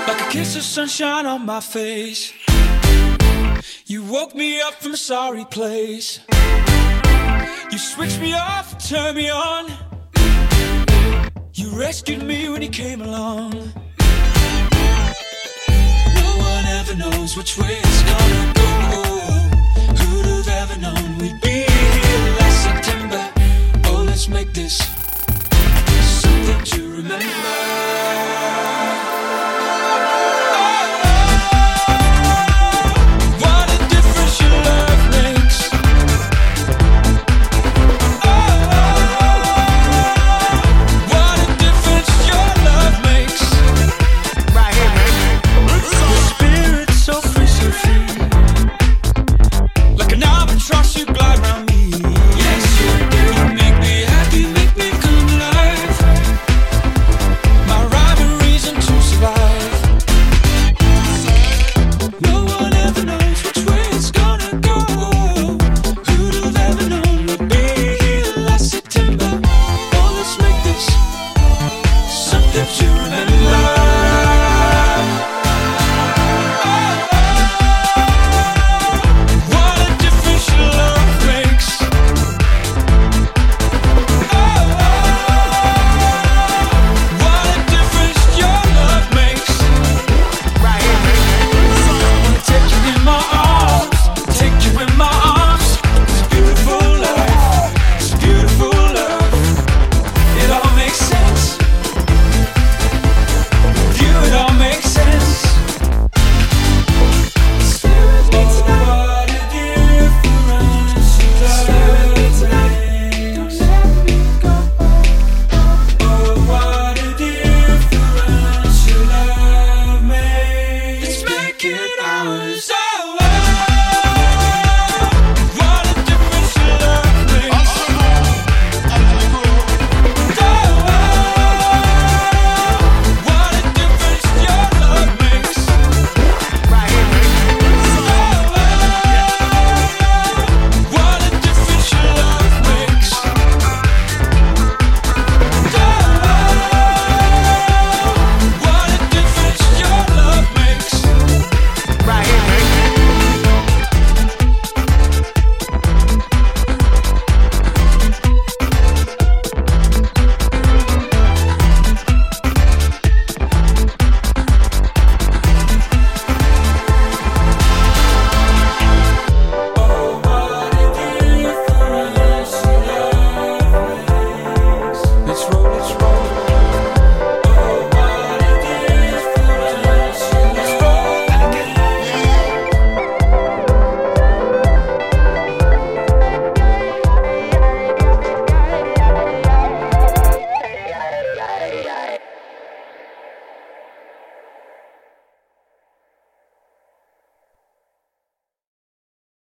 like a kiss of sunshine on my face. You woke me up from a sorry place. You switched me off and turned me on. You rescued me when you came along. No one ever knows which way it's gonna go. Who'd have ever known we'd be here last September? Oh, let's make this something to remember. That you